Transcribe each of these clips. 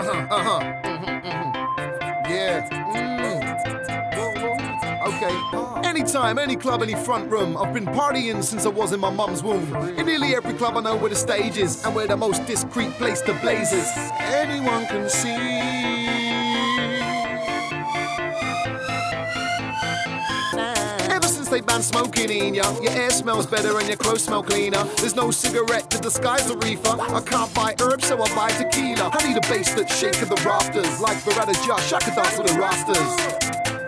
Yeah. Okay. Anytime, any club, any front room. I've been partying since I was in my mum's womb. In nearly every club I know where the stage is and where the most discreet place to blaze is. Anyone can see. Ever since they banned smoking in ya, your air smells better and your clothes smell cleaner. There's no cigarette to disguise the reefer. I can't buy herbs, so I buy tequila. I need a bass that's shaking the rafters. Like Beretta Josh, I could dance with the Rastas.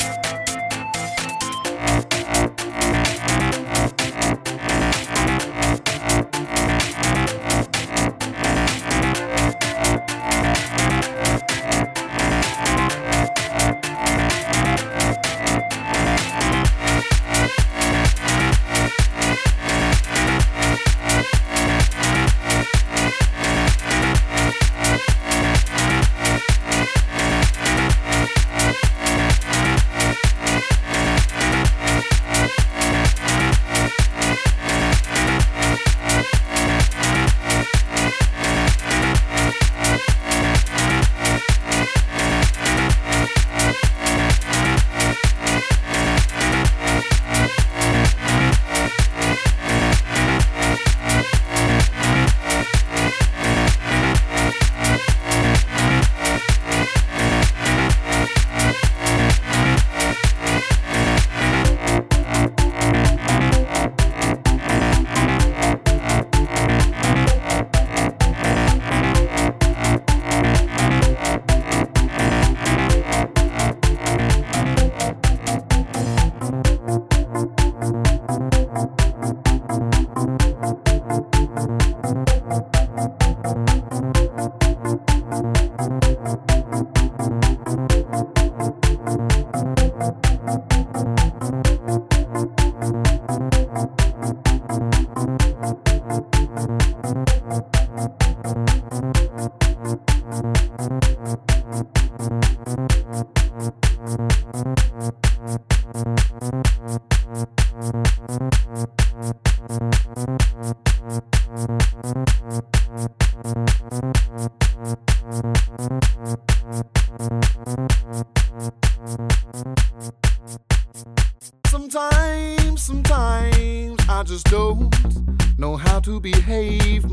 Sometimes I just don't know how to behave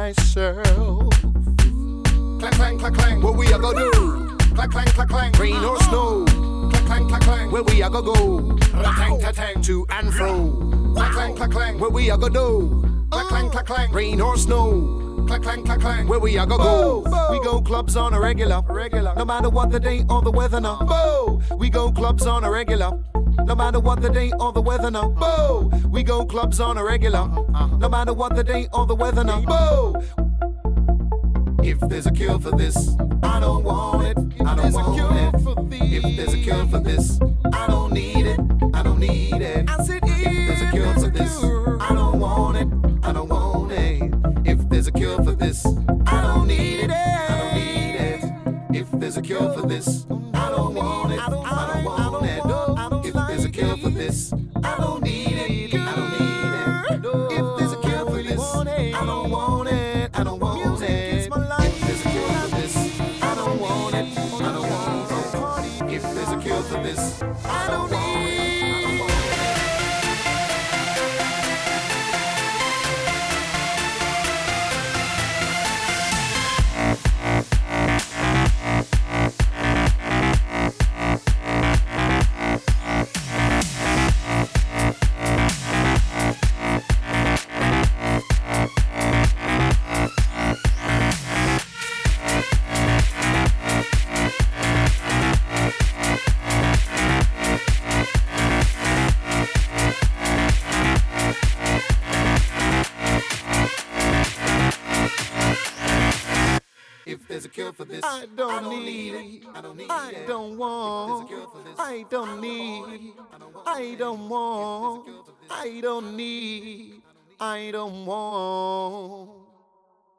myself. Clang, clang, clang, clang. What we a go do? Clang, clang, clang, clang. Rain or snow? Clang, clang, clang, clang. Where we a go go? Tang, tang, tang. To and fro. Clang, clang, clang, clang. Where we a go do? Clang, clang, clang, clang. Rain or snow? Clang, clang, clang, clang. Where we a go go? We go clubs on a regular. No matter what the day or the weather now. We go clubs on a regular. No matter what the day or the weather now. We go clubs on a regular. No matter what the day or the weather now. If there's a cure for this, I don't want it. I don't want it. If there's a cure for this, I don't need it. I don't need it. I said if there's a cure for this, I don't want it. I don't want it. If there's a cure for this, I don't need it. I don't need it. If there's a cure for this, I don't want it. I don't want it. If there's a cure for this, I don't need it. I don't need it. If there's a cure for this, I don't want it. I don't want it. If there's a cure for this, I don't want it. I don't want it. If there's a cure for this, I don't need it. There's a cure for this. I don't need it. I don't need it. I don't want. I don't need. I don't want. I don't need. I don't want.